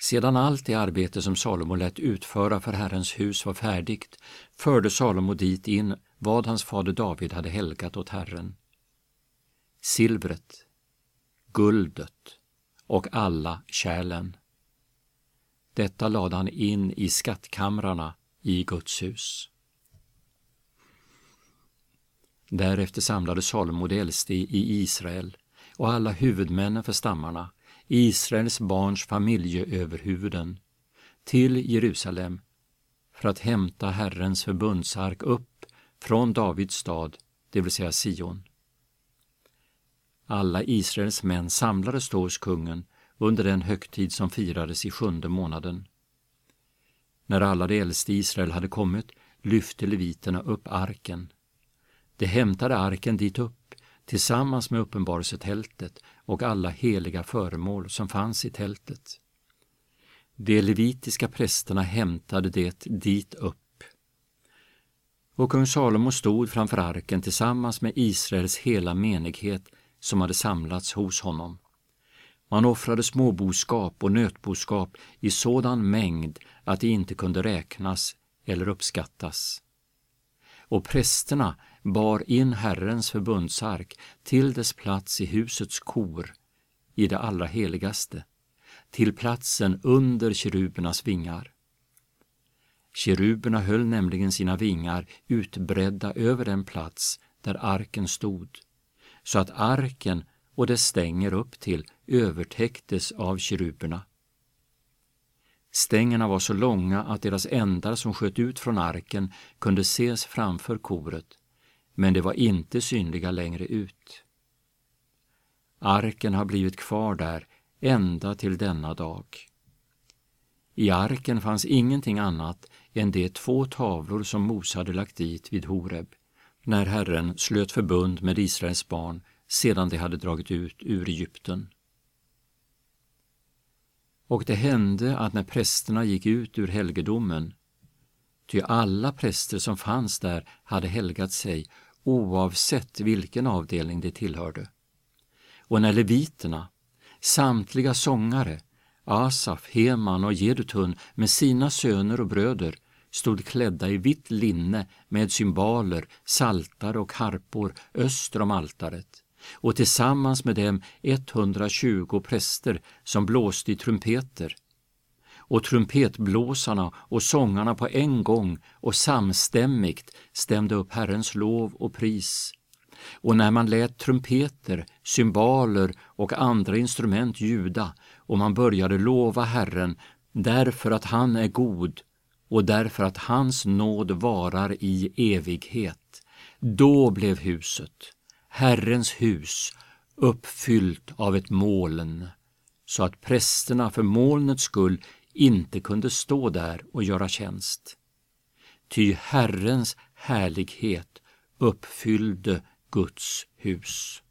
Sedan allt det arbete som Salomo lät utföra för Herrens hus var färdigt, förde Salomo dit in vad hans fader David hade helgat åt Herren: silvret, guldet och alla kärlen. Detta lade han in i skattkamrarna i Guds hus. Därefter samlade Salomo de äldste i Israel och alla huvudmännen för stammarna, Israels barns familjeöverhuvuden, till Jerusalem för att hämta Herrens förbundsark upp från Davids stad, det vill säga Sion. Alla Israels män samlades då hos kungen under den högtid som firades i 7:e månaden. När alla de äldste i Israel hade kommit lyfte leviterna upp arken. De hämtade arken dit upp tillsammans med uppenbarelsetältet och alla heliga föremål som fanns i tältet. De levitiska prästerna hämtade det dit upp. Och kung Salomo stod framför arken tillsammans med Israels hela menighet som hade samlats hos honom. Man offrade småboskap och nötboskap i sådan mängd att det inte kunde räknas eller uppskattas. Och prästerna bar in Herrens förbundsark till dess plats i husets kor, i det allra heligaste, till platsen under kerubernas vingar. Keruberna höll nämligen sina vingar utbredda över den plats där arken stod, så att arken och dess stänger upp till övertäcktes av keruberna. Stängerna var så långa att deras ändar som sköt ut från arken kunde ses framför koret, men de var inte synliga längre ut. Arken har blivit kvar där ända till denna dag. I arken fanns ingenting annat än de 2 tavlor som Mose hade lagt dit vid Horeb, när Herren slöt förbund med Israels barn sedan de hade dragit ut ur Egypten. Och det hände att när prästerna gick ut ur helgedomen, ty alla präster som fanns där hade helgat sig oavsett vilken avdelning de tillhörde. Och när leviterna, samtliga sångare, Asaf, Heman och Jedutun med sina söner och bröder stod klädda i vitt linne med cymbaler, saltar och harpor öster om altaret, och tillsammans med dem 120 präster som blåste i trumpeter. Och trumpetblåsarna och sångarna på en gång och samstämmigt stämde upp Herrens lov och pris. Och när man lät trumpeter, cymbaler och andra instrument ljuda och man började lova Herren därför att han är god och därför att hans nåd varar i evighet, då blev huset, Herrens hus, uppfyllt av ett moln, så att prästerna för molnets skull inte kunde stå där och göra tjänst. Ty Herrens härlighet uppfyllde Guds hus.